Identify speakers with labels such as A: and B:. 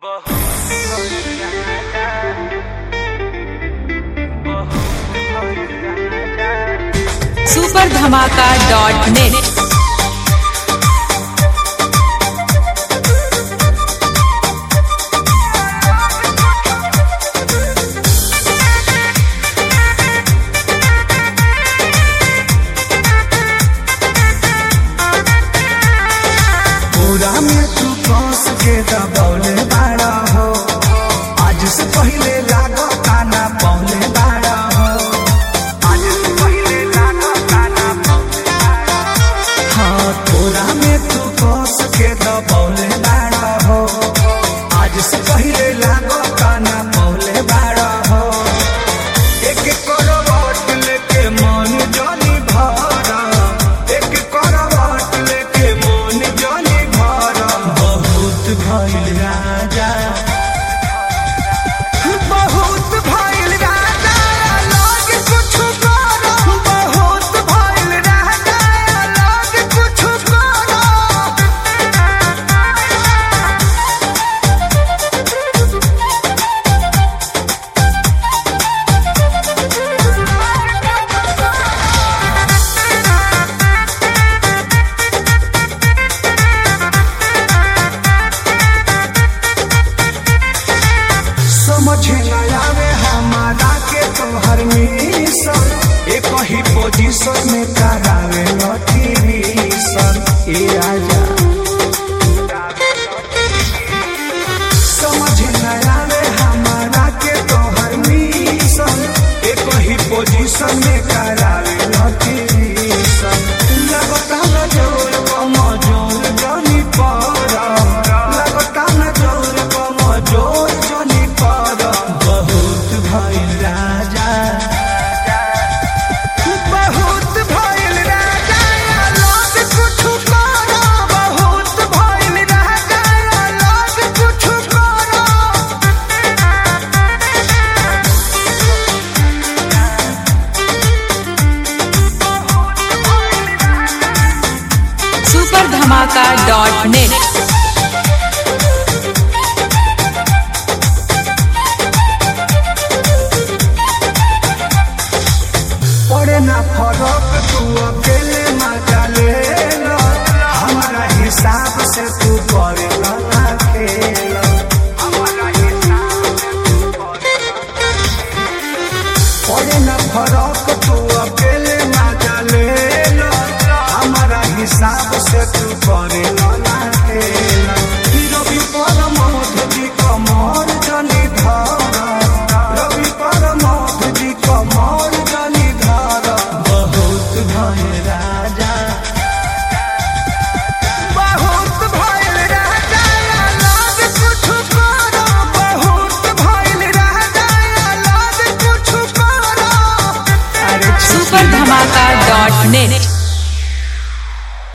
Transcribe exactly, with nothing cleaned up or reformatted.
A: Super धमाका dot net.
B: पूरा में तू कस के दबौले बाड़ा हो, आज से पहले लागो काना पौले बाड़ा हो, आज से पहले लागो काना पौले बाड़ा हो। हाँ, पूरा में तू कस के दबौले बाड़ा हो, आज से पहले लागो काना पौले बाड़ा हो। एक करवट लेके मन जानी भरा, एक करवट लेके मन जानी भरा। बहुत भइल राजा, बहुत भइल राजा, अलग कुछ करो। बहुत भइल राजा, अलग कुछ करो। समझे न आवे हमारा के तोहर मिशन, एक ही पोजीशन में करावे नोटिफिकेशन। ए आजा, समझे न आवे हमारा के तोहर मिशन, एक ही पोजीशन में करावे नोटिफिकेशन। लगता न जोर कमजोर जानी पड़ा, लगता न जोर कमजोर जानी पड़ा। बहुत भइल राजा, बहुत भइल राजा, अलग कुछ करो। बहुत भइल राजा, अलग कुछ करो।
A: सुपर धमाका डॉट नेट।
B: पड़े ना फरक, तू अकेले मजा ले लो, हमारा हिसाब से तू करे ना खेल। हमारा हिसाब से तू करे पड़े ना फरक, तू अकेले मजा ले लो, हमारा हिसाब से तू करे ना खेल। रवि परमोध जी कमर जनी धरा, रवि परमोध जी कमर जनी धरा। बहुत भइल राजा, बहुत भइल राजा, अलग कुछ करो। बहुत भइल राजा, अलग कुछ करो। अरे
A: सुपर धमाका डॉट नेट।